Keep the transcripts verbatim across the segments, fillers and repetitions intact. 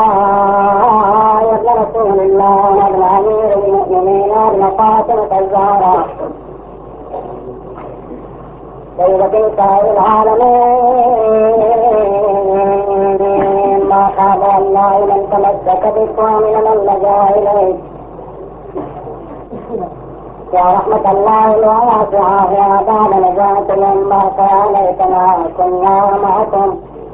ابن رسول الله ابن أمير المؤمنين ابن فاطمة الزهراء سيدة نساء العالمين ما خاب الله من تمسك بك ومن من لجأ إليك يا رحمة الله الواسعة يا باب نجاة الأمة يا ليتنا كنا معكم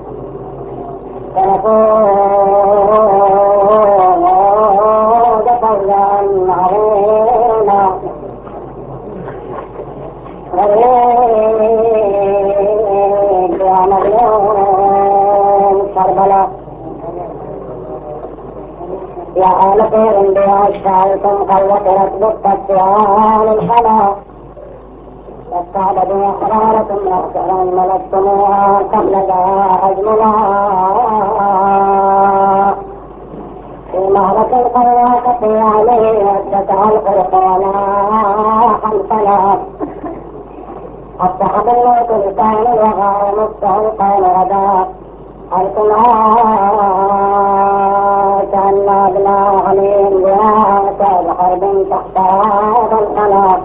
فنفوز فوزا عظيما غريب يا مظلوم كربلاء يا آل خير بأشكالكم قوترت بالتسيان الحلا واستعبدوا أحراركم أحسرا ملكتموها قبل ذا أجملا في معركة القواقة عليه واتسع القرقانا حنفلا أصحب الموت لسان الوغى مستعلقا غدا الكمات أن أبنى عليهم بيات الحرب تحت هذا القناة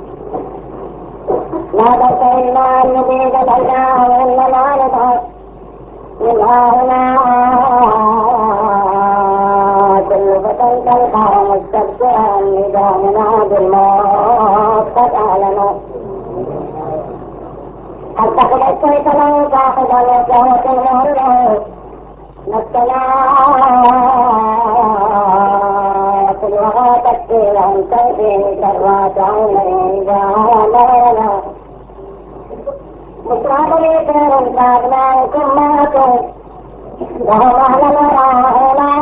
لا بسينا أن نبيد الأجاه إنما نضعف منها هنا كل فتى تلقى مستبشرا ندامنا بالموت قد أعلنوا قد تخذت كيفنا صاحبا وشهوة المهرة نفسنا في الوغى تكفير عن كيفه كرات عينيه إذا مرنا مصراب ليتر تابناكم ماتوا وهم أهل الوراء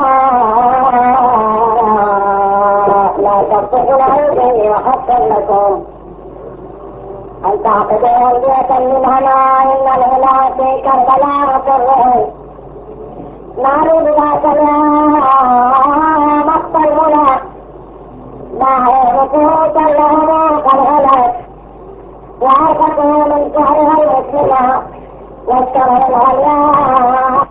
لا تفتحوا العيدين وحقا لكم أن تعقدوا أرضية منهما إن الهلا في كربلاء فرعون ناري بذاك مقتل المنى باعوا نفوسا لهم قد غلت وعرفته من شهرها المسلمة واشتروا الغلاء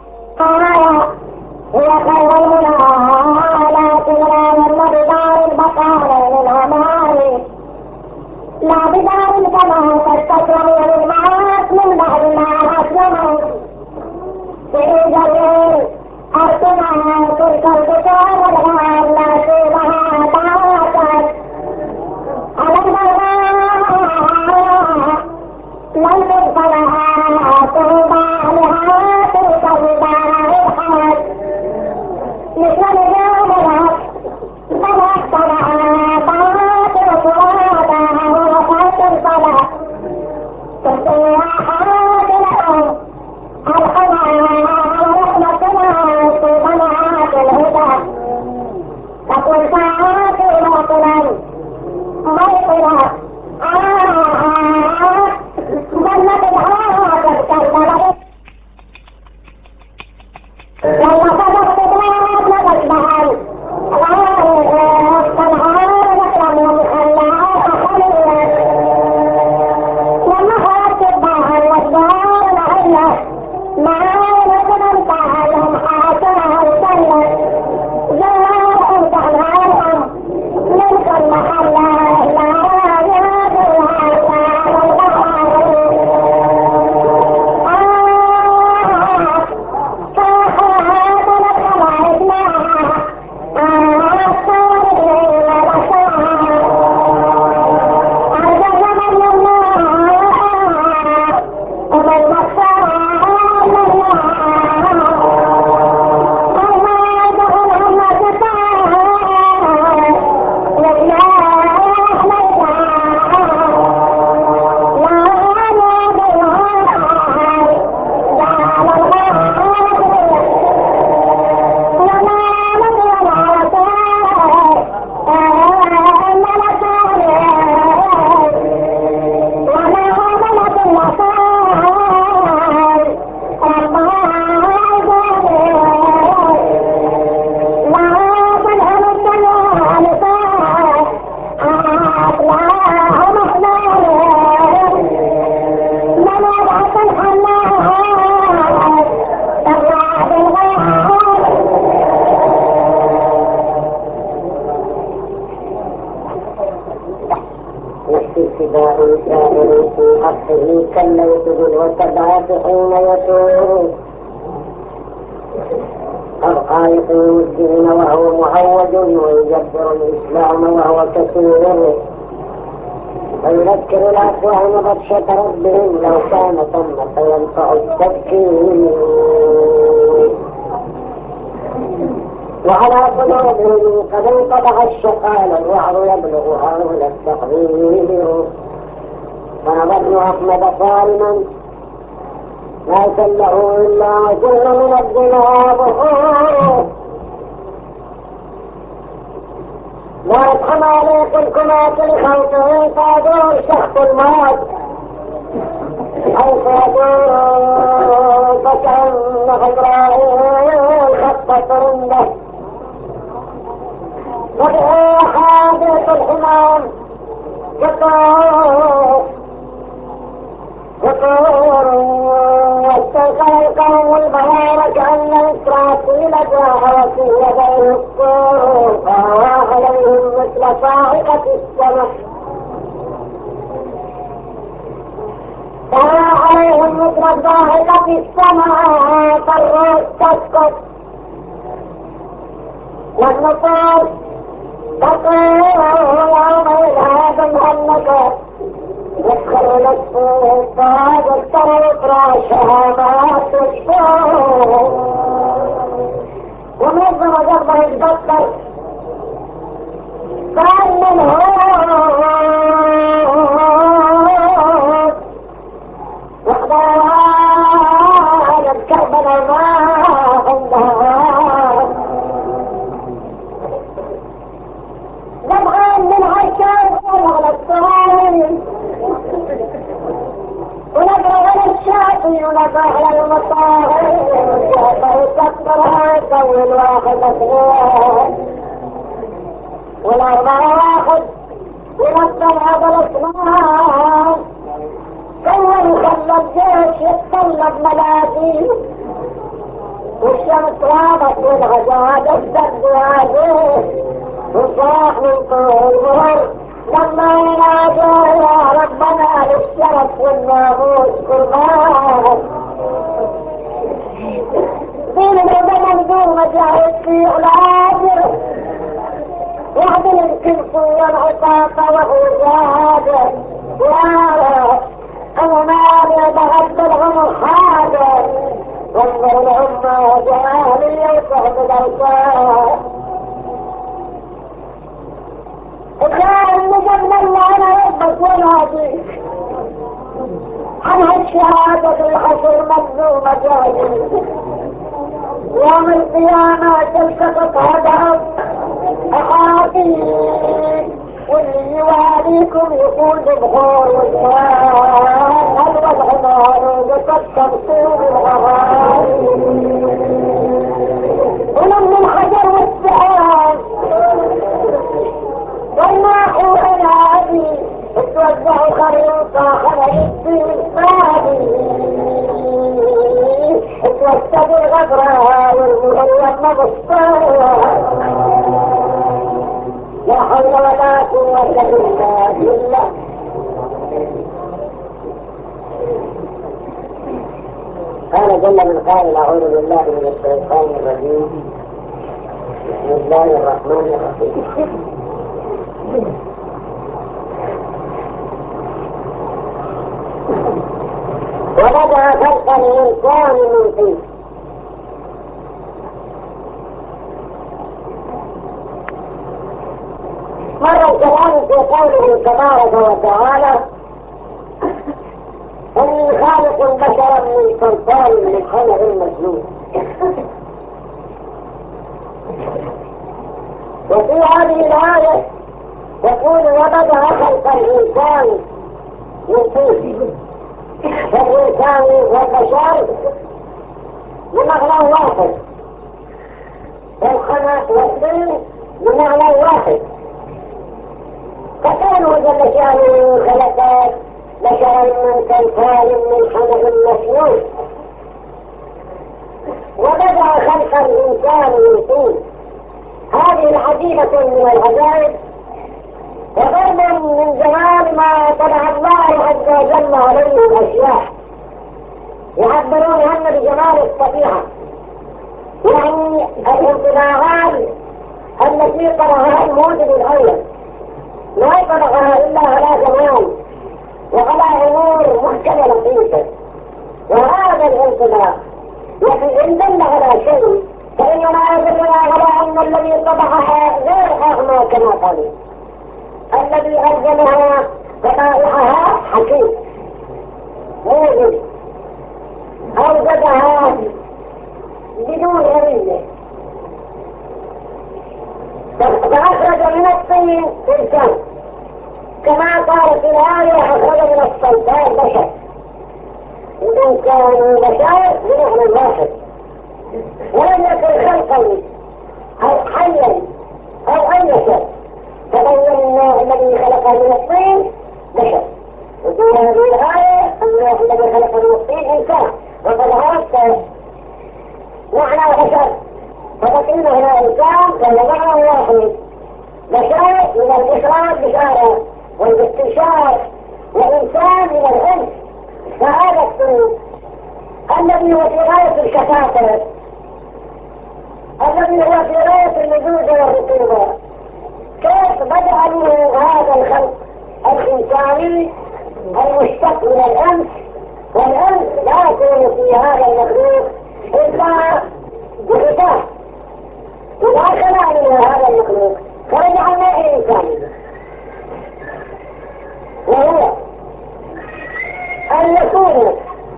هي خير المنى لكن لا يرمى بدار البقاء للعماري لا بدار الجمال تستكرموا للمعاص من بعد ما أسلموا في جميل أرسنا تلك البطار الغار لا فيها باطل على المغار لن تدخلها طوبى لها تلك البار الحال مثل نجوم الهب فلقتنا باطل ترابها ووفاة الفلا تلقيها حاضنة الحمى رحمتنا في منعات الهدى حقه كالليث بالوسبات حين يتوب أبقى يقيم الدين وهو معود ويجبر الإسلام وهو كثير ويذكر الأقوام بطشة ربهم لو كان ثمة ينفع التذكير وعلى قلوبهم قد انقطع الشقال الوعظ يبلغ هؤلاء التحذير فنظن أحمد صارما لا تله إلا كل من الدنيا بحور لا يفهم عليك الكمات لخوته فادور شخص الموت حيث يدور فكأن غيره خطة رنده وبه حادث الحمام يطور يطور واستيقظ القوم البيان كأن إسرافيل جاء وفي يديه الطور فهو عليهم مثل صاعقة السماء فهو عليهم مثل صاعقة السماء فالروح تسقط والنصوص تطير يوم هذا المهلكة يدخل نفسه فهذا الطريق راشها ما تشفوه ومنظم جربه يتبطل كأن الهوت وحدها على الكربلاء ما عندها نبغى من عشان ونغلى الصغير ونبغى على الشاطئ ونبغى على المطاهر فيكبرها يسوي الواحد اثنين والأربعة واحد ينزل هذا الاثنان كون خلى الجيش يتطلب ملاذين والشمس غابت والغزال اشتد هذه وصاح من طول ظهر لما ينادى يا ربنا للشرف والناموس قربان دين الهدى مندوم مجاهد في علاجه يعدل الكنس والعطاقة وهو جاهد يا رب أنا مالي بغض العمر حاجة وانظر الأمة جاهلية وصحب الأوتاد وكان نجمنا اللي أنا ربك وناديك عنها الشهادة في الحشر مظلومة جاهلية يوم القيامة تلتقط هدف أحاديث واللي يواليكم يقول ببخور والكرام هلوى الحمار وقد تبصير الغرام ولم الحجر والسعام والماء والعنابي اتوزعوا خريطة خلال الدين صادي اتوسد الغبرة والمغيب مبصرة لا حول ولا قوة إلا بالله قال جل من قائل أعوذ بالله من الشيطان الرجيم بسم الله الرحمن الرحيم وبدأ خلق الإنسان من طين مر الكلام في قوله تبارك وتعالى إني خالق بشرا من صلصال من حمأ مسنون وفي هذه الآية يقول وبدأ خلق الإنسان من طين فالإنسان والبشر بمعنى واحد والخمأ والطين بمعنى واحد فكانوا جل شانه خلقات بشرا من صلصال من حمأ مسنون وبدأ خلق الإنسان من طين هذه العجيبة من العجائب وضرب من جمال ما طبع الله عز وجل عليه الأشياء، يعبرون عنه بجمال الطبيعة، يعني الانطباعات التي طبعها الموجب الأول ما طبعها إلا على جمال وعلى أمور محكمة لطيفة. وهذا الانطباع يعني إن دل على شيء فإننا يدلنا على أن الذي طبعها غير أغنى كما قالوا، الذي ألزمها طبائعها حكيم موجب أوجدها بدون غريزة، فأخرج من الطين إنسان كما قالت الآية أخرج من الصلصال بشر، إن كانوا بشر بمعنى الواحد ولم يكن خلقا أو حيا أو أي شيء، فبين الذي خلق من الطين بشر، وفي هذه الآية أن الذي خلق من الطين إنسان، وقد عرفت معنى بشر فبقين هنا إنسان وهو معنى واحد، بشر من البشرى بشارة والاستشار، وإنسان من الأنس. فهذا الطين الذي هو في غاية الكثافة، الذي هو في غاية اللزوج والرطوبة، كيف بدأ منه هذا الخلق الإنساني المشتق من الأنس؟ والأنس لا يكون في هذا المخلوق إلا بغطاء، إذا خلق منه هذا المخلوق فرجع الماء الإنساني، وهو أن يكون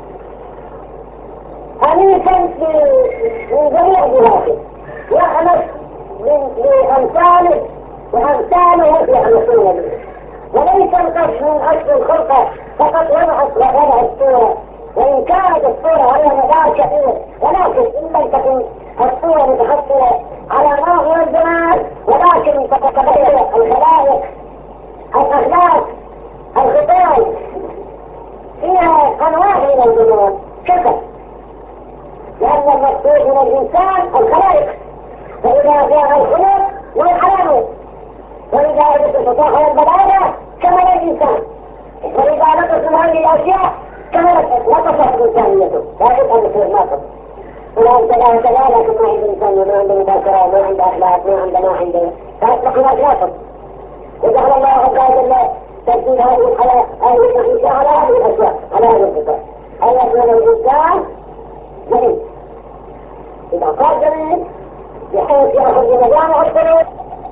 أنيسا من جميع جهاته، يخلق لأمثاله وأمثاله يخلقون به، وليس القصد من أصل الخلقة فقط وضع وضع الصورة، وإن كانت الصورة على مدار كثير، ولكن إن لم تكن الصورة متحصلة على نوع من الجمال، ولكن تتبين الخلائق الأخلاق الخطاب فيها أنواع من الجمال كثر، لأن المقصود من الإنسان الخلائق، فإذا جاء الخلق والحلال، وإذا تتطهر البلاغة كمل الإنسان، وإذا نقص هذه الأشياء كملت نقصت إنسانيته، لا يبقى مثل ناقص. وأنت لا كذلك ما عند إنسان ما عنده مذاكرة ما عنده أخلاق ما عنده ما عنده فأصبح ناقص. وجعل الله عز وجل ترتيب هذه الحياة هذه المعيشة على هذه الأشياء، على هذه الصفات، أن يكون الإنسان جميل. إذا صار جميل بحيث يأخذ بمجامع القلوب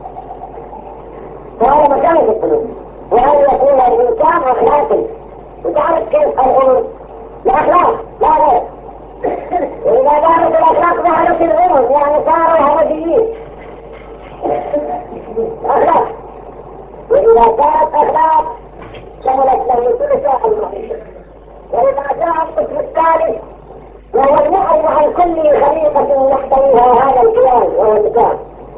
فهذا مكانة القلوب، وأن يكون الإنسان أخلاقي، وتعرف كيف الأمر الأخلاق لا غير. وإذا ظهرت الأخلاق ظهرت الأمر، يعني صاروا همجيين أخلاق، وإذا كانت أخلاق شملت له كل شيء المعيشة. وإذا جاء القسم الثالث وهو المعرض عن كل خليقة يحتويها هذا الكيان وهو الإنسان،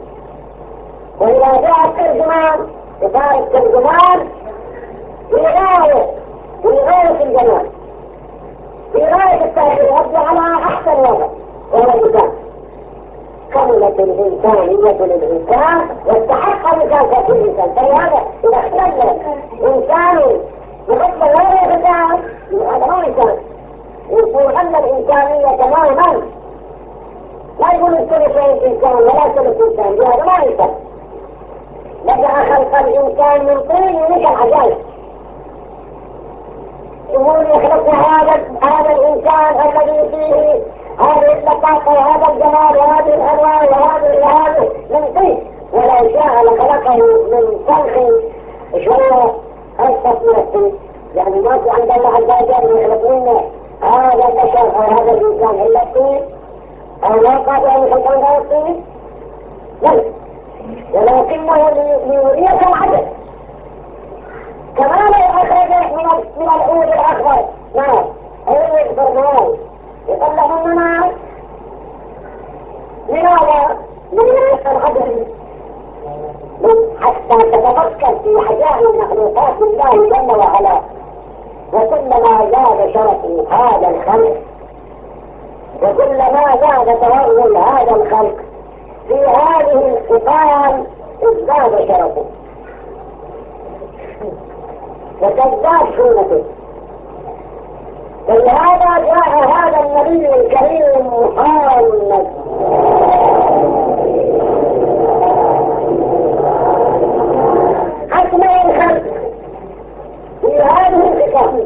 وإذا جاء الترجمان يصار الترجمان في غاية في غاية الجمال، في غاية التعبير على أحسن وضع وهو الإنسان. كملت الإنسانية للإنسان واستحق مكافأة الإنسان. فلهذا إذا اختل إنسان يحب غير الإنسان هذا ما إنسان، يقول أن الإنسانية تماما لا يقول الثلث إنسان ولا ثلث إنسان، هذا ما إنسان. بدأ خلق الإنسان من طين مش العجائب، يقول يخلق هذا هذا الإنسان الذي فيه هذه اللطافة وهذا الجمال وهذه الألوان وهذه هذه من طين، ولو شاء لخلقه من صلخ شوية ألطف من الطين. يعني ما في عند الله عز وجل يخلق لنا هذا البشر أو هذا الإنسان إلا الطين، أو لا قادر أن يخلق عند الطين، لا، ولكنه ليريك العدل. كما لو أخرج من من العود الأخضر نار أو يكبر نار يطلع منه نار، لماذا؟ ليريك العدل حتى تتفكر في عجائب مخلوقات الله جل وعلا. وكلما زاد شرف هذا الخلق وكلما زاد تورل هذا الخلق في هذه الخصال ازداد شرفه. وكذاب سنته. فلهذا جاء هذا النبي الكريم محمد أكمل الخلق في هذه الكتاب،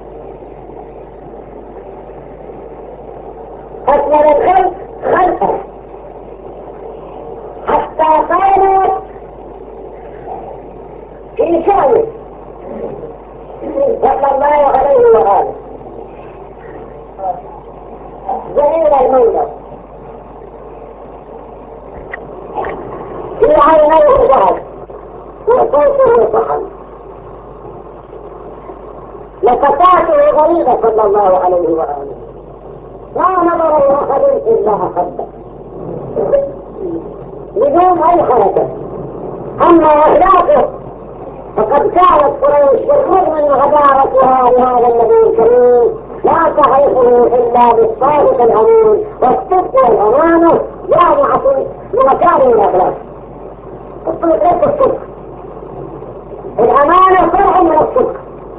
أكمل الخلق خلقه حتى كان في شأنه صلى الله عليه وآله جميل المنظر، في عينيه ذهب وصوته صحن، لفتاته غريبة صلى الله عليه وآله، لا نظر لأحد إلا أحبه بدون أي حركة. أما أخلاقه فقد كانت قريش بالرغم من غدارتها لهذا النبي الكريم لا تعرفه إلا بالصادق الأمين والصدق والأمانة جامعة لمكارم الأخلاق. الصدق ليس الصدق، الأمانة فرع من الصدق.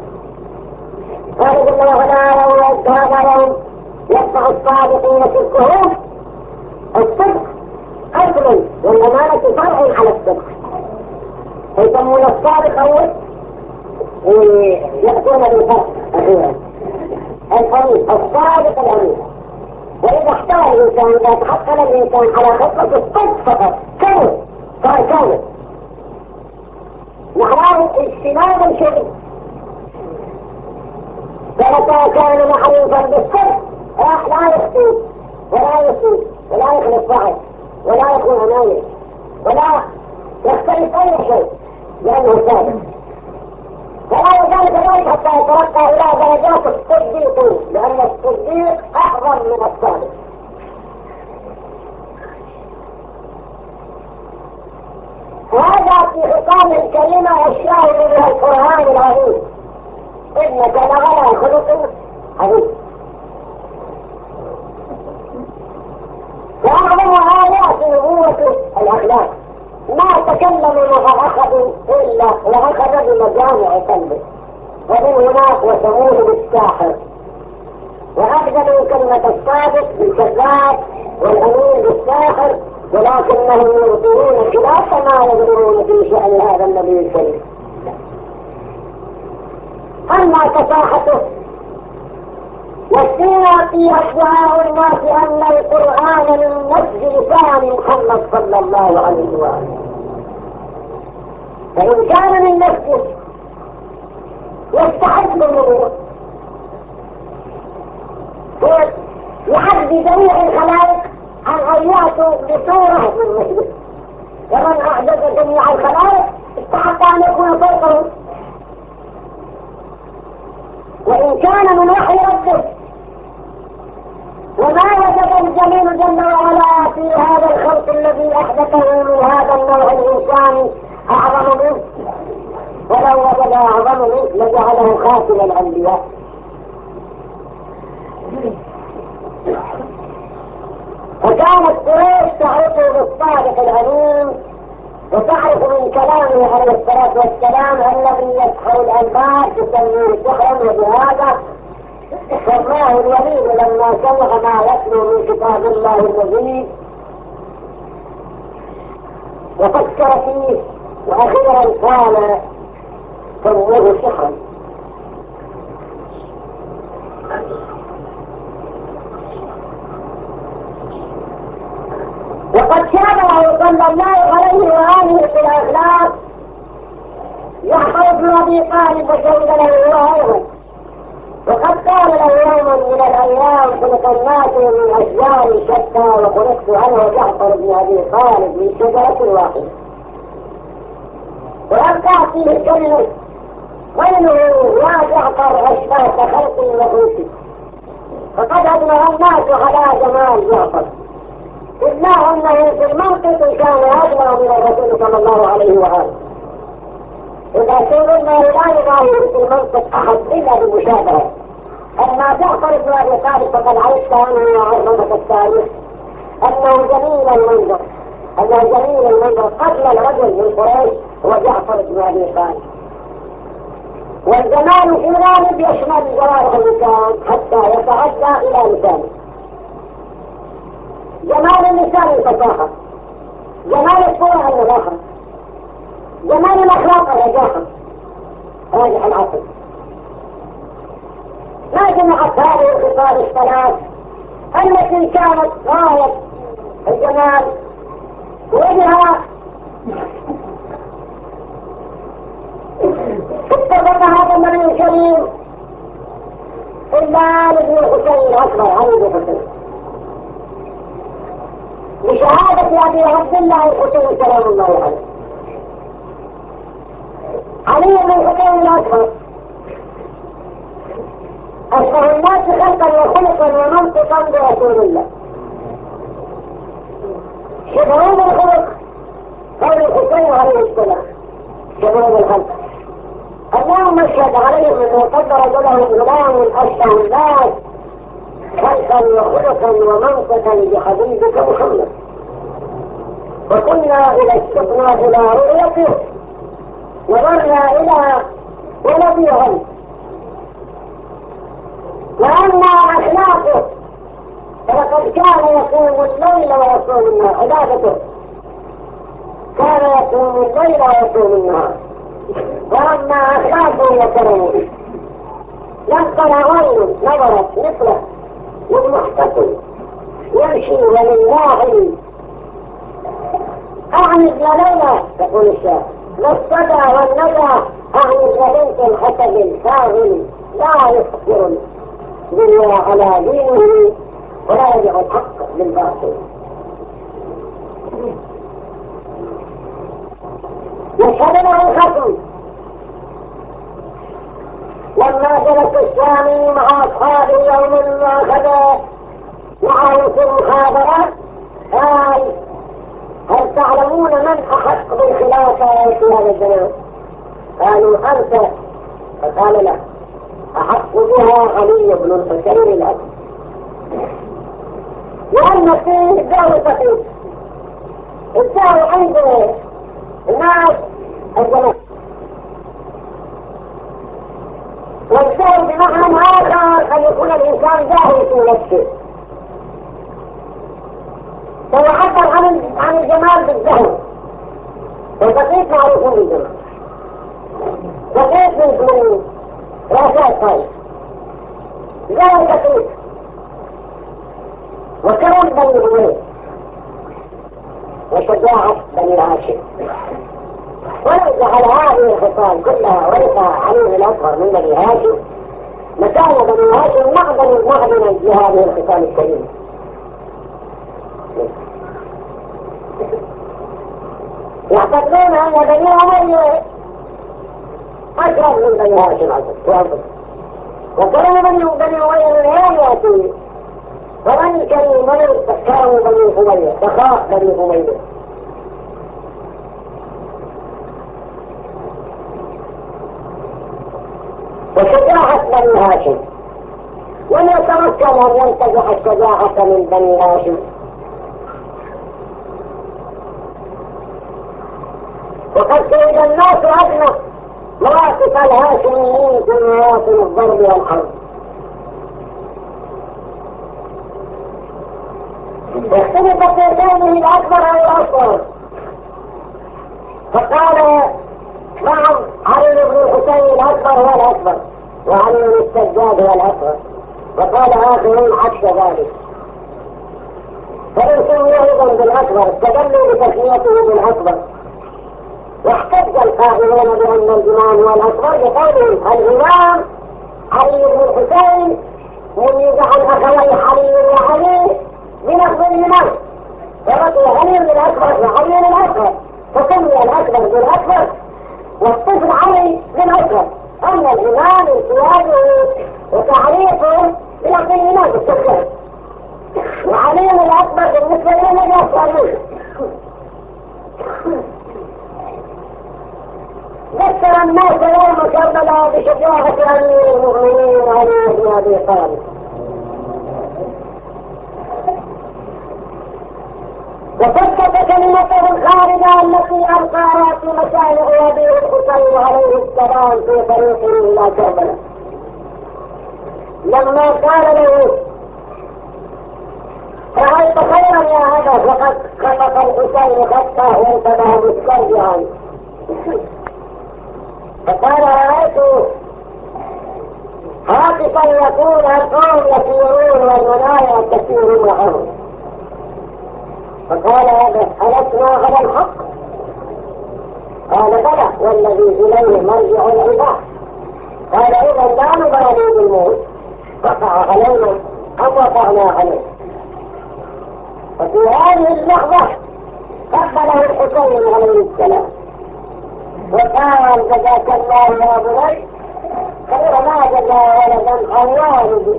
قال الله تعالى وهذا يوم يدفع الصادقين صدقهم، الصدق أصل والأمانة فرع على الصدق. يسمون الصادق أول يأتون بالفرق أخيرا الأمين الصادق الأمين. وإذا احتوى الإنسان إذا تحصل الإنسان على خطة الصدق فقط كامل صار كامل معناه اجتناب الشرك. فمتى كان معروفا بالصدق لا يخطئ ولا يسيء ولا يخلف واحد ولا يكون أماني ولا يختلف أي شيء لأنه صادق. فلا يزال كذلك حتى يترقى إلى درجات الصديق، لأن الصديق أعظم من الصادق. وهذا في خطاب الكلمة الشاهد بها القرآن العظيم إنك لعلى خلق عظيم. وأعظم آيات نبوة الأخلاق ما تكلم مع أحد إلا وأخذ بمجامع قلبه، ومن هناك وسموه بالساحر، وأخذ كلمة الصادق بالكذاب والأمين بالساحر، ولكنهم يبطلون خلاف ما يدرون في شأن هذا النبي الكريم. أما كفاحته يكفينا فيها ادعاء الناس أن القرآن من نفس لسان محمد صلى الله عليه وآله. فإن كان من نفسه يستحق منه يحدي جميع الخلائق عن أن يأتوا بصورة من مثله، ومن أعجز جميع الخلائق استحق أن يكون فوقه. وإن كان من وحي ربه وما وجد الجليل جل وعلا في هذا الخلق الذي أحدثه من هذا النوع الإنساني أعظم منه، ولو وجد أعظم منه لجعله خاتم الأنبياء. فكانت قريش تعرف بالصادق الأمين، وتعرف من كلامه عليه الصلاة والسلام الذي يسحر الأنباء تسميه سحرا. وبهذا سماه الوليد لما سمع ما يتلو من كتاب الله المجيد وفكر فيه، وأخيرا قال سموه سحرا. وقد شابه صلى الله عليه وآله في الأخلاق جعفر بن أبي طالب وشهد له هو أيضا. وقد قال له يوما من الأيام خلق الناس من أشجار شتى وخلقت أنا جعفر بن أبي طالب من شجرة واحدة. وأبقى فيه الكلمة ويله يا جعفر أشبهت خلقي وخلقي، فقد أجمع الناس على جمال جعفر، إلا أنه في المنطق كان أجمع من الرسول صلى الله عليه وآله. إذا سئلنا لا يظاهر في المنطق أحد إلا بمشابهة. أما جعفر بن أبي طالب فقد عرفت عنه وعرفت التاريخ أنه جميل المنظر، أنه جميل المنظر قبل الرجل من قريش هو جعفر بن أبي طالب. والجمال في الغالب يشمل جوارح اللسان حتى يتعدى إلى لسانه. جمال اللسان الفصاحة، جمال الصورة النظافة، جمال الأخلاق الرجاحة، راجح العقل. ما جمعت هذه الخصال الثلاث التي كانت غاية الجمال وبها اتفق هذا النبي الكريم إلا لابن الحسين الأكبر علي بن الحسين بشهادة أبي عبد الله الحسين سلام الله عليه. علي بن الحسين الأكبر أشبه الناس خلقا وخلقا ومنطقا برسول الله. شبهون الخلق قول الحسين عليه السلام، شبهون الخلق اللهم اشهد عليهم انه قدر له غلام اشبه الناس خلقا وخلقا ومنطقا بحبيبك محمد. وكنا اذا اشتقنا الى رؤيته نظرنا الى ولد غيب. واما اخلاقه فلقد كان يقوم الليل ويصوم النهار، عبادته كان يقوم الليل ويصوم النهار. واما اخلاقه وكرمه لم تر غير نظرت مثله للمحتفل يمشي ولله اعمد ليلى تقول الشاعر للصدى والندى اعمد لبنت الحسد الفاضل لا يخبر الدنيا على دينه ولا يدع الحق بالباطل. يشهد له الختم لما جلس الشامي مع اصحابه يوم ما اخذ معه في المحاضره قال هل تعلمون من احق بالخلافه في هذا الزمان؟ قالوا انت. فقال لا، احق بها علي بن الحسين الأكبر، لأن فيه الدار تقيم الدار عند الناس الجمال، والدار بمعنى آخر أن يكون الإنسان جاهل في نفسه. فيعبر عن عن الجمال بالذهب، والبقيت معروف بالجمال. بقيت من راسات طيب لا البقيت وكرم بني أمية وشجاعة بني هاشم. ولو جعل هذه الخصال كلها ورث علي الأكبر من بني هاشم لكان بني هاشم معدن معدنا لهذه الخصال الكريمة. يعتقدون أن بني أمية أكرم من بني هاشم عزيز، وكرم بني بني أمية من أيام يأتي ومن كريم من كرم بني أمية سخاء بني أمية. وشجاعة بني هاشم لم يتمكن أن ينتزع الشجاعة من بني هاشم، وقد شهد الناس أدنى مواقف الهاشميين في مواطن الضرب والحرب. اختلف في كونه الأكبر أو الأصغر، فقال نعم علي بن الحسين الأكبر هو الأكبر وعلي بن السجاد هو الأكبر، وقال آخرون عكس ذلك. فإن سمي أيضا بالأكبر استدلوا بتسميته بالأكبر. واحتج القائلون بأن الإمام هو الأكبر بقولهم الإمام علي بن الحسين يريد عن أخوي علي وعلي بلفظ الإمام، فبقي علي بالأكبر وعلي الأكبر، فسمي الأكبر بالأكبر والطفل علي بالأكبر. أما الإمام امتيازه وتعريفه بلفظ الإمام بالتكبير، وعلي الأكبر بالنسبة إلى الأكبر. ذكر الناس يوم كربلاء بشجاعة أمير المؤمنين علي بن أبي طالب. وثبت كلمته الخالدة التي ألقاها في مشارع أبيه الحسين عليه السلام في طريقه إلى كربلاء لما قال له رأيت خيرا يا أبا وقد خطف الحسين خطه وانتبه بالسرد عنه فقال رأيت هاتفا يكون القوم يسيرون والمنايا تسير معهم فقال هذا ألسنا على الحق؟ قال بلى والذي إليه مرجع العباد. قال إذا لا نبالي بالموت وقع علينا أم وقعنا عليه. وفي هذه اللحظة قبله الحسين عليه السلام وقال جزاك الله يا بني خير ما جزى ولدا عن والده.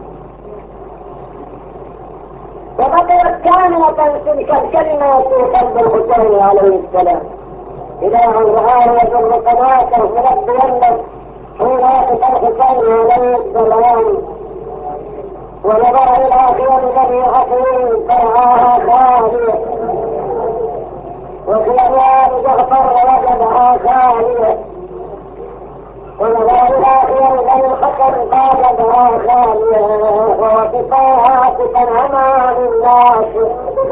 وبقيت كاملة تلك الكلمة في قلب الحسين عليه السلام إذا أن رآه يجر قناته ملبيا حين يقف الحسين عليه السلام ونظر إلى خيام بني عقيل فرعاها خالية وخيام جعفر وجدها خالية ونظر إلى خيام بني الحكم فوجدها خالية ووقفا هاتفا أمام الناس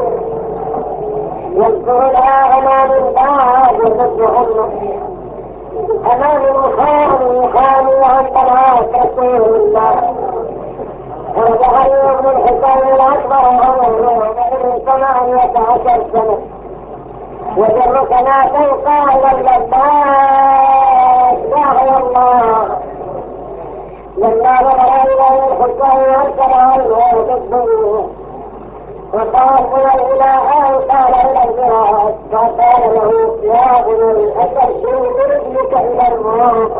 يذكر لها أمام الباب وذكرهن أمام محامي محامي عن طلعات رسول الله. خرج علي بن الحسين الأكبر عمره من ثمانية عشر سنة وجر سنتين قال اللباس داعي الله لما نظر إليه الحسين أنكر عنه بالدنيا وقال من الإله قال إلى الجهاد فقال له يا بني أتمشي برجلك إلى الموت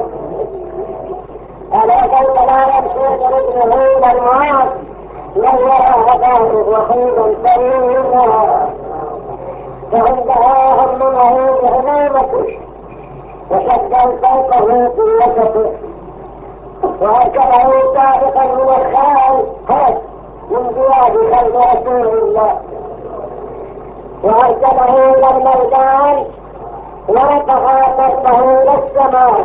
ألا كيف لا يمشي برجله إلى الموت لن يرى أباه وحيدا سريرا فعندها هم معين أمامته وشد فوقه في وسطه وأركبه سابقا من الخال هذا من زياد خلف رسول الله وأركبه إلى الميدان ورفع قلبه إلى السماء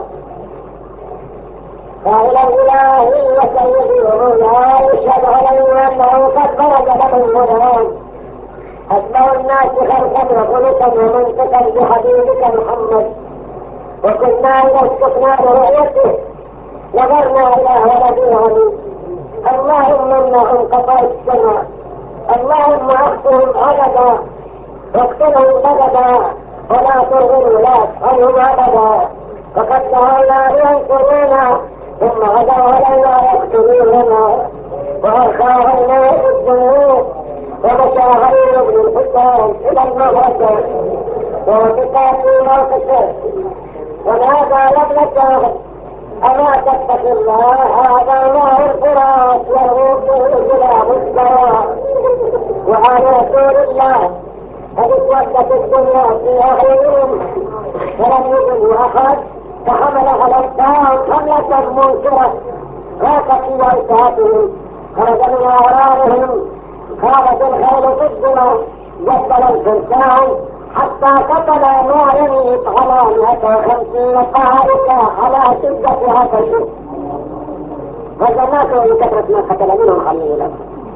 قال إلهي وسيدي ومولاي يشهد علي أنه قد بلغ له المنام أسمع الناس خلقا وخلقا ومنطقا بحبيبك محمد وكنا إذا استقنا برؤيته نظرنا إلى ولده اللهم إنهم قطع السماء اللهم أخذهم عددا واقتلهم بددا ولا ترغب الناس عنهم أبدا فقد دعونا لينصرونا ثم غدوا علينا يقتلوننا وأرخى الناس الذنوب ومشى علي بن الحسين إلى المغرب ووقفا في موقفه ونادى لابنته أما تتق الله هذا الله الفراش يروق إلى مستوى وعلى رسول الله قد اسودت الدنيا في أهلهم ولم يجد أحد فحمل على الطعام حملة منكرة غاقت في أوساطهم خرج من أعرارهم خرج الخيل ضدنا جبل الفرسان حتى قتل ما يميت على مئة وخمسين قائدا على شدة عطشه وجناته لكثرة ما قتل منهم خليلا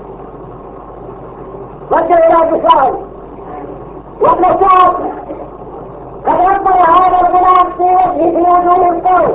وجه إلى بشار وابن سعد قد ربر هذا الغلام في وجهه في وجه القوم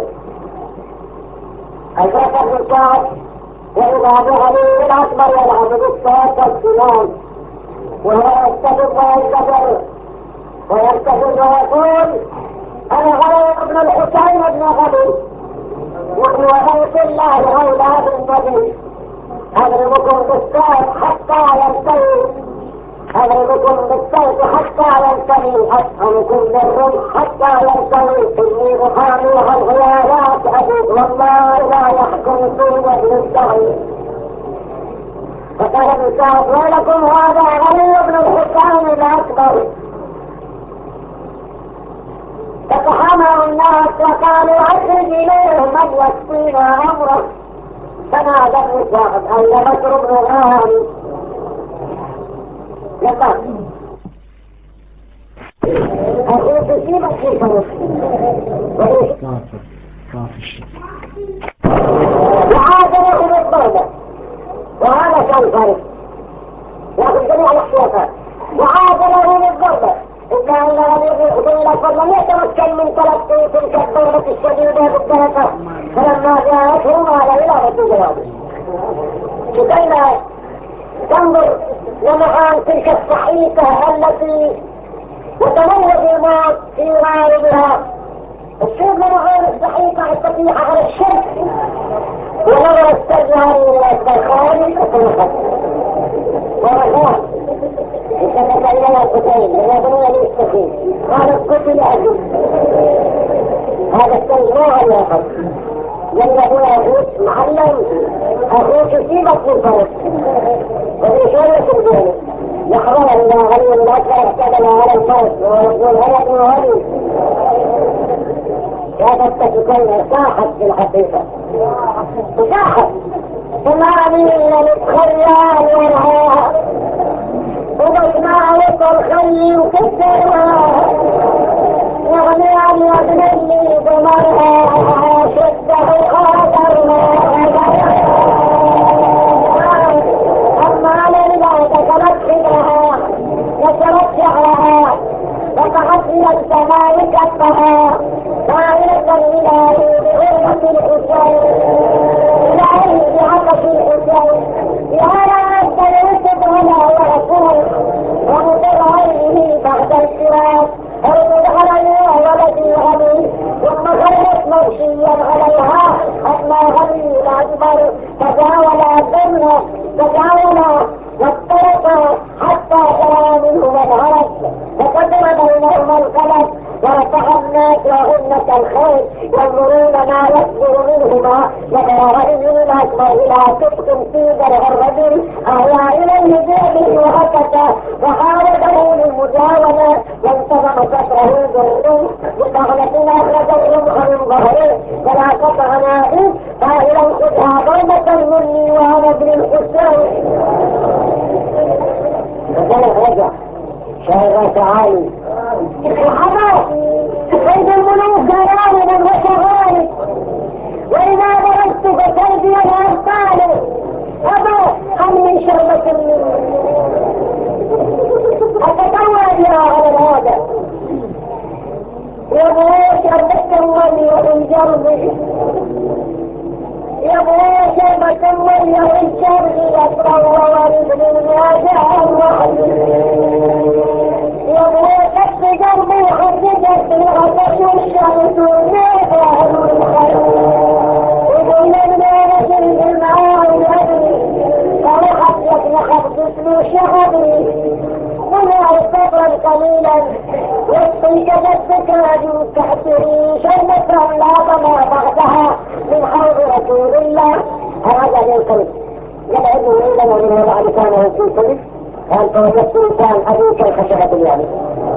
أشرف ابن سعد وإذا بعلي الأكبر يلعب بالسيف والسنان وهو يستجب ويستجر ويرتفض ويقول أنا غير ابن الحسين ابن غبي نحن وغيث الله أولاد النبي أضربكم بالسيف حتى ينتهي أضربكم بالسيف حتى ينتهي أسألكم بالرمح حتى ينتهي إني أحامي عن عيالات أبي والله لا يحكم في وجه الدعي فقال ابن سعد ويلكم هذا غير ابن الحسين الأكبر فتحملوا الناس وقالوا أخرج إليهم من يكفينا أمره فنادى ابن سعد أين بكر بن غانم يقول تصيبك في الفرق وعادله بالضربة وهذا كان فرق لكن جميع الاحتياطات وعادله بالضربة إلا أنه يقول لك لم يتمكن من تلقي تلك الضربة الشديدة بالدرجة فلما جاءته مال إلى رسول الله لكي تنظر لمعان تلك الصحيفة التي يتموج الموت في غالبها الشيء لمعان الصحيفة الصحيحة على الشرك ونظر السجهر إلى الدخان وتنخط ورخاء وشبك إلى القتين لنبني الاستخيم قال القتل أجل هذا التنجمع الواحد يلقوا أخوك معلم أخوك يسيبك من فرق وبيشوية الجانب يحضر إلى غني الأكبر احتدل على الفرق ويقول هل ابن غني هذا التفكين صاحت في الحقيقة صاحت تمامين للخيال والعاء وبسمع وصل خلي وكسرها يغني عن يدن اللي دمرها شده قادرنا أما لله تتمكنها نشرت شعرها وقعت إلى السماء كفها طائرة الإله بغربة الحسين إلهي بعطش الحسين يا رب يوسف ولا يعقول ومطر عينه بعد الفراق ارمد علي ولدي غني ثم خلت مرشيا عليها أما غني الأكبر تجاولا الدم تجاولا وافترقا حتى جرى منهما الهرج وقدر بينهما الفلك ورفع الناس وهن كالخيل ينظرون ما يصدر منهما وترى غني الأكبر إلى صدق في درع الرجل أهوى إليه بيده وهكذا وحاوله للمجاوزة وانتظم سفره بالروح بطغلة أخرج الرمح من ظهره فلا قطع نائم قائلا خذها ضربة مني وأنا ابن الحسين وذلك رجع شاعر تعالي وحضر سيد الملوك غالبا وشغالي وإذا ضربت فسيدي الأبطال أبا هل من شربة مني أتطوى بها على الهدى يبغى شربة المي ومن جربي يبغى شربة المي ومن شربي يتروى ورد من ياجع الوحي يبغى كف جربي وحججت الغطش الشمس ونيبه الخير يقول لنا رجل بالماء الأبي فروحت يتنخب جسم شعبي هنا صبرا قليلا يسقيك الذكرى تحتري شربة لا ضما بعدها من حوض رسول الله هذا من القلب يبعد ليلا ومن وضع لسانه في القلب قال فوجدت لسان أبيك الخشبة اليوم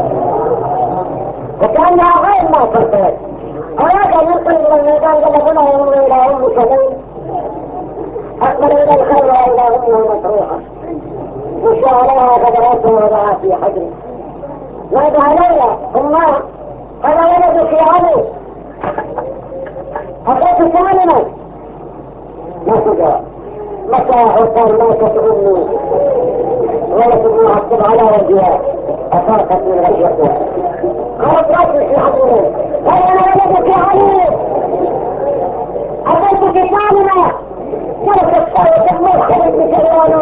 وكأنها غير ما فرطت أراد أن ينقل إلى الميدان قال هنا يمر إلى أمك ليل أقبل إلى الخير وإلى أمه المسروحة وشى عليها فدراته وضعها في حجره نادى عليها أمها قال ولدك يا علي أخذت سالما ما تجرى متى عطان موتة أمي ولكن معصب على وجهها أفاقت من غشيتها قالت رأسي في حجره قال أنا ولدك يا علي أخذت سالما جلست الصوت مرحبا بسلوان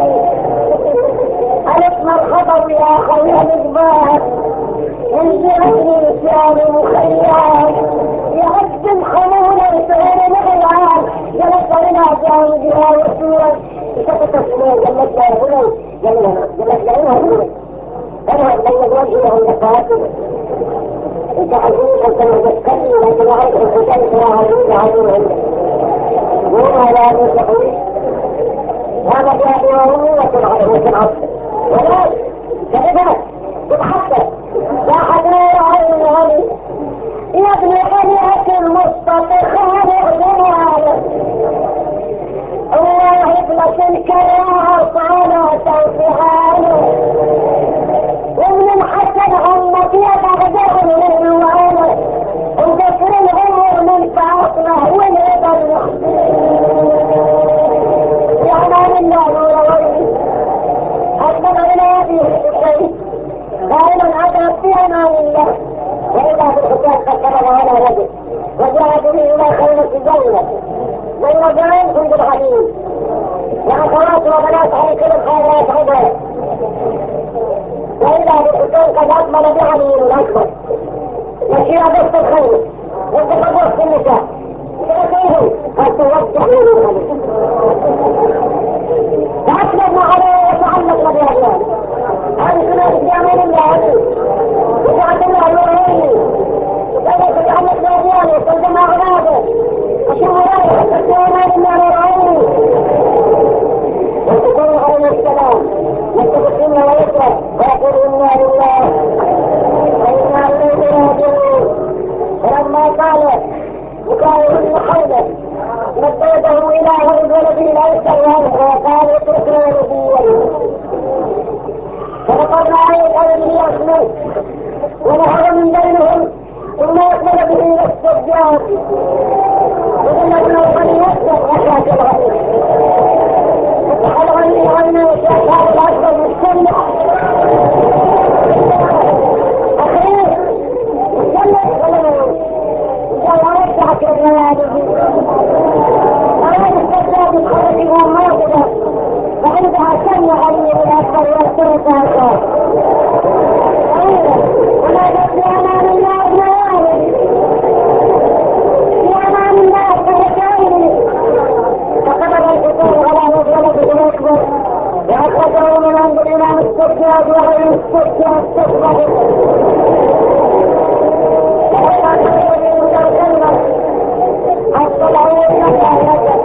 ألف مرحبا يا خير مجبار من جهتني لسان مخيار يقدم خمولا سهول مغيان جلس إلى جانبها وسورا سكت السماء جلت يا هني جلت جلتها هني فنهد بين وجهه النفاتل انت عزيز انت مذكرني لكن عيد الحسين وعزيز عزيز وما لا يصحي هذا بأبي وأمية عليه العصر ولكن كذبت تتحدث يا حبيب عين علي يا ابن حلية المصطفى خالق جماله الله يبلك الكراس على توفيعاله ومن الحسن عمك يا بغداد أمان الله. وإذا في الحسين قد قرب على رجل وجاء به إلى خيمة الجنة زوجان عند الحديث وأخوات وبنات على كل الخيرات عبر. وإذا في الحسين قد أقبل بعلي الأكبر يشيع بس الخير وتقبض في النساء فأتيهم قد توجهوا للخليل فأطلقنا عليه وتعلقنا بأجلال هذه سنة الجامل الله وجعل الله الوهيني وكذا تتعلق بأجلال وتلزم أغلاده وشمراء وتسليمان الله العيني وتقول علينا السلام وتبسلنا ويسرى ويقول إنا لله وإنا إليه راجعون. فلما قال مكاوي بن حوله مدده إلى ولد ولده لا يستغرب وقال اتركنا نبيا فنقرنا عليه الأول ليأخذوه ونهر من بينهم ثم يقبل به إلى السجاد وقلنا ابنه غني يسجد وشاك الغني فتح الغني غني وشاك هذا الأكبر من السنة أخير السنة ولا منه وقال أرجعك الرياض أراد السجاد يتخرجهم موجودة وعندها سنة غنية الأكبر والسنة أكبر وما جد بأمان الله ونوالي بأمان الله فرسائل فقبل الحسين على مجلده الأكبر وأخرجه من عند الإمام السجاد وغير السجاد تكبر وقال الذي متوكلنا الصلعون مكانته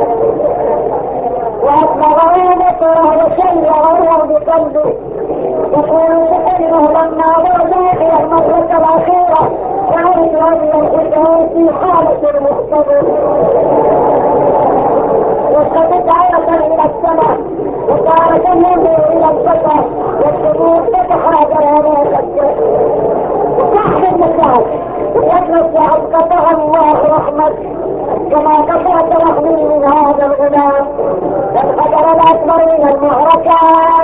وأكبره بطره وشيره بقلبه يقول سحره لما ضربه في المرة الأخيرة وعيد أن ينفسه في حالة المختبر وشدت عيرة إلى السماء وصارت النور إلى الفتح والشموع تتحاجر على الجسد وصاحب المساعد ويجلس عن قطع الله رحمة كما قطعت رحمي من هذا الغلام فانفجر الأكبر من المعركة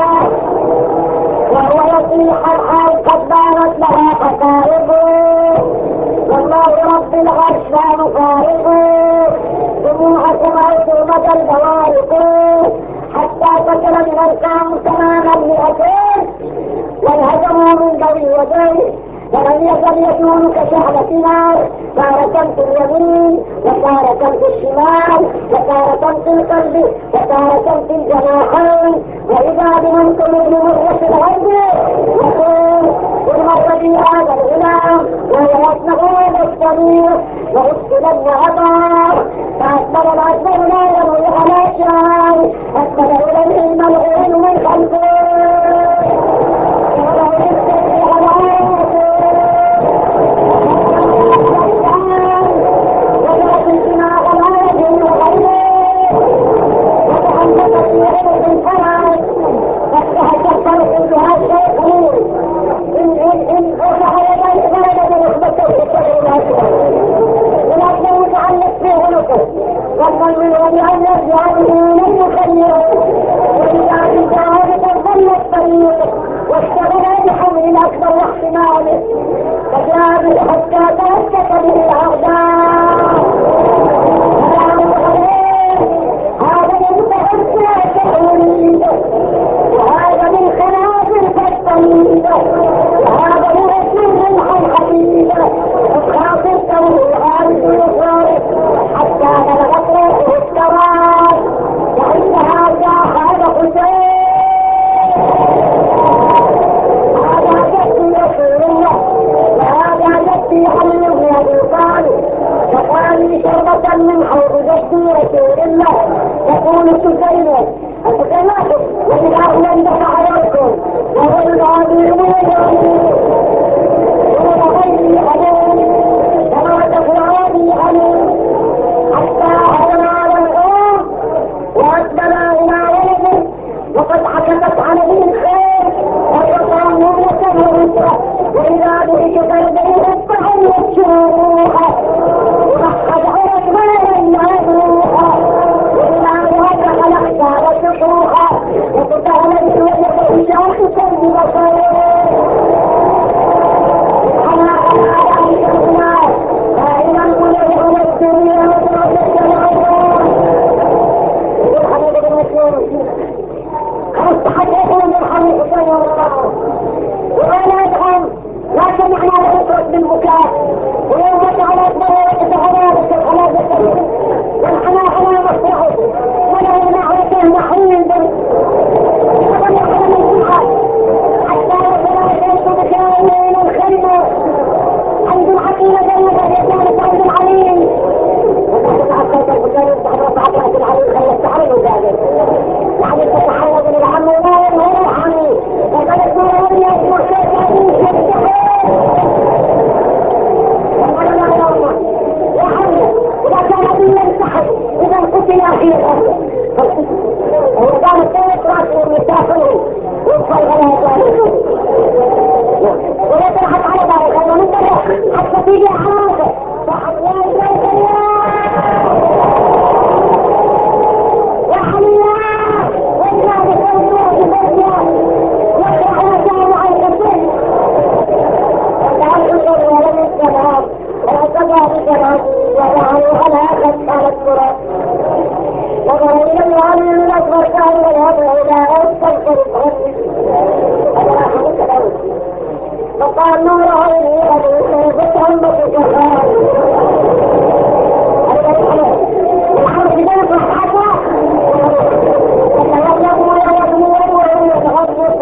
وهو يصيح الحال قد بانت لها حقائبه والله رب العرش لا نفارقه دموعكم عزومة البوارق حتى قتل من القوم تماما مئتين وانهزموا من ذوي يديه فلم يزل يكون كشعلة نار تارة في اليمين وتارة في الشمال وتارة في القلب وتارة في الجناحين وإذا بمنكم ابن مرة الغرب يقول بالمرة بي هذا الغلام وهو يسمع بالصمير وأسفل النهضار فأكبر الأكبر لا يروي على شيء أكبر إليه الملعون من خلفه ومن من وليان يرجعه لم يخيره وإذا بجاهد ظل الطريق واشتغل بحمل الأكبر واحتماله فجاهد حتى تهتك به الأعداء سلام عليه هذا ينتهى تحويله وهذا من خنازل فالطريقه وهذا هو سر الحديده وخاطرته هذه الوصول حتى بلغت روحه السراب وعندها جاء هذا حسين هذا جدي رسول الله وهذا جدي علي بن ابي طالب وقال لي شربة من حوض جدي رسول الله يقول سفينة أتكلمت وإذا لم دفع عليكم وهو العظيم والعظيم وهو غيري عليم كما تفرعاني عليم حتى هدم على الغام وأقبل إلى ولده وقد حكمت عليه الخير وقطع مولة ورسة وإذا به كفرديه الطعن شروحه ومحد عرق مالا معروحه وإذا وضع الأحجار سحوحه وتتعلم الوجه تيجي حراسة صحب يا الله وحليا وإنا بسرنا بسرنا نفرح وسامع الكثير وتعالوا الغرور للسلام ورتبع بسلام وضعوا على خط على التراب نظر إلى العالم الأكبر كان يذهب إلى أستغفر الرب وقال نور عيني أبي فتهمت الجفار الحرب ذلك حتى يتغلب ويغني ويتغلب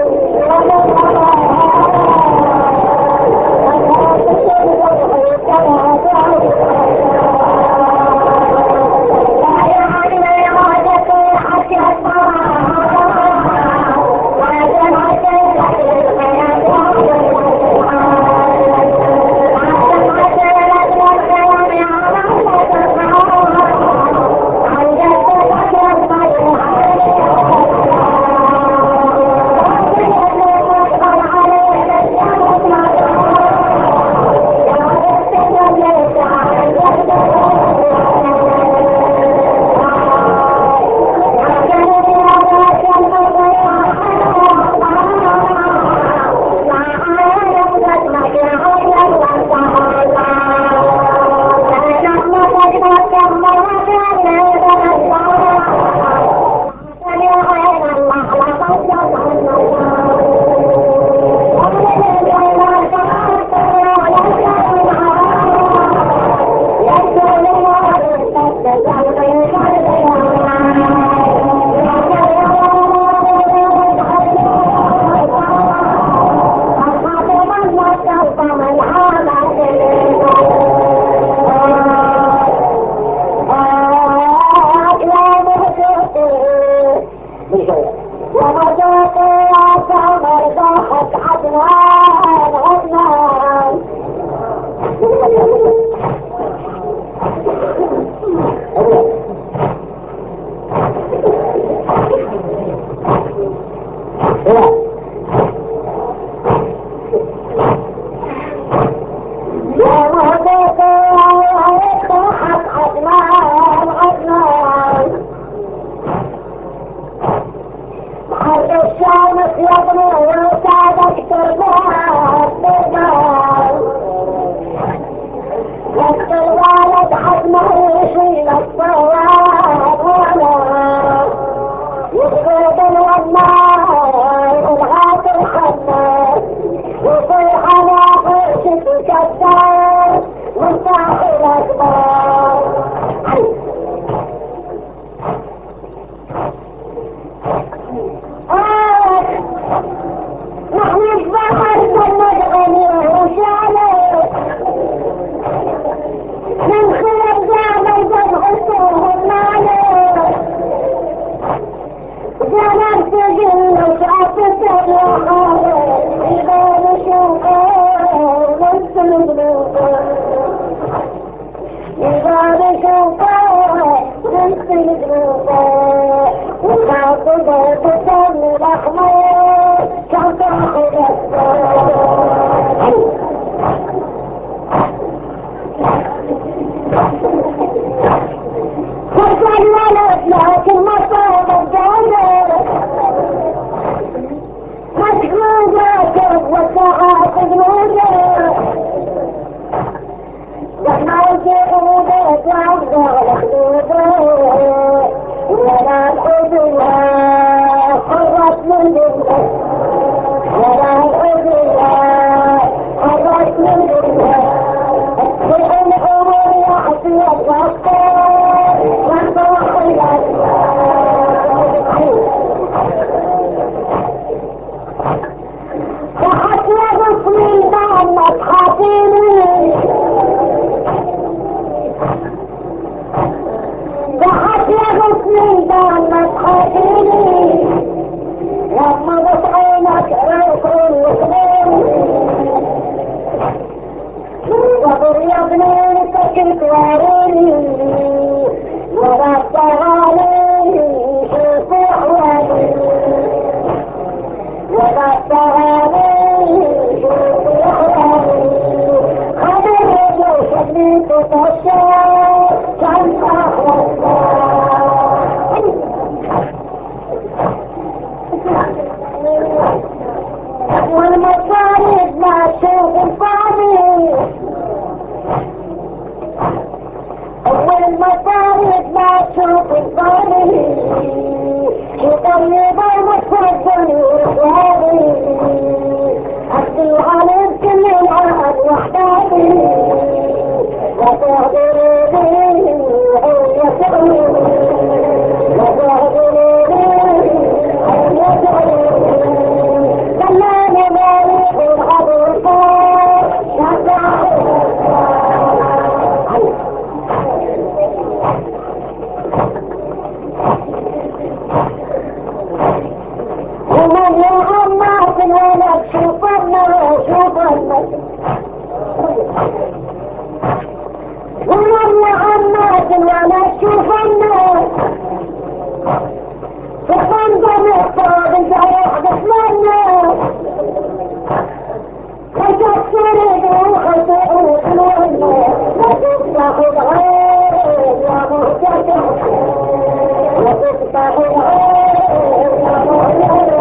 شوف الظالمين يطيب المتفضل ويرضي أبدي عليك كل العهد وحداتي لا تهدري بي هي سعودي لا تهدري بي هي سعودي دلاني مالك العدو الفار يا سعودي ومن يغمات الولد شوفنا شوفنا ومن يغمات الولد شوفنا شوفنا مختار الجرح بسمنا وتكسر روحك وقلوبنا لا تفتح الغير يا مهتدى لا تفتح الغير يا مهتدى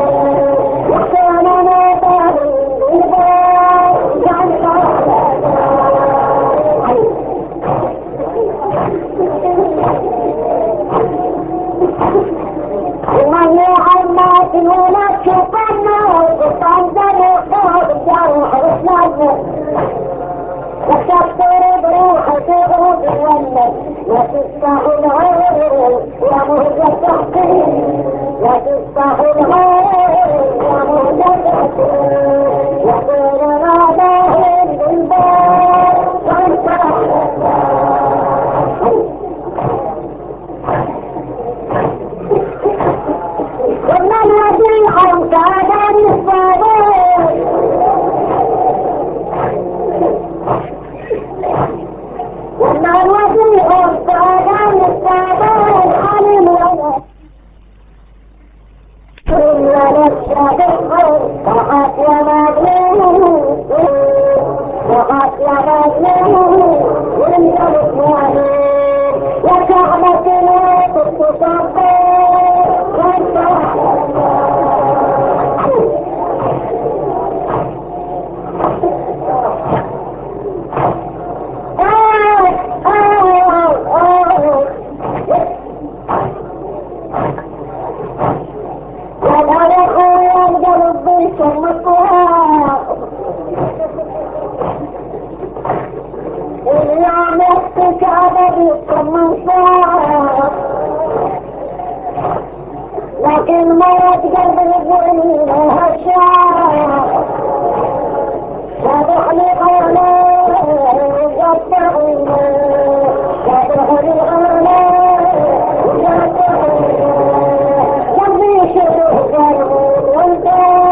وكاننا داري بالباب عن ومن يعمات الولاد شوفنا وقطعن ذرق الجرح بسمنا وتكسر بروحك وقلوبنا لا تفتح الغير يا مهتدى لا تفتح الغير يا مهتدى وكاننا داري بالباب عن ومن يبيعهم سعدا الصابر ومن يبيعهم سعدا الصابر علم ولا ولا الشبه وقت يا مظلوم وقت يا مظلوم وانجلت يعني وكعبة الوقت تصبر لكن مرض قلب الظلمين هالشعر شبح لي قوله يبتغينا شبح لي قوله يبتغينا يبني شبه قلبه وانت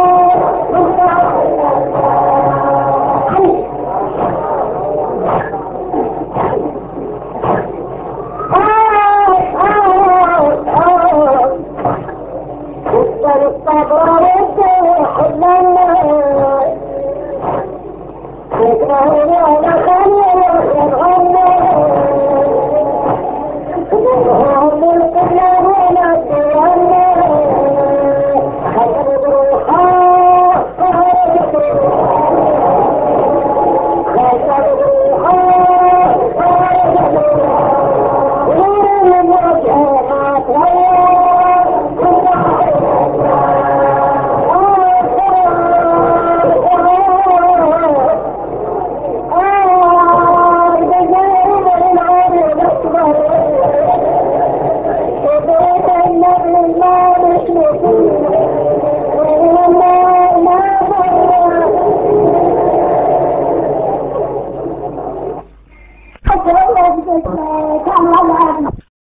الصبر والجوع حلنا يكرهني على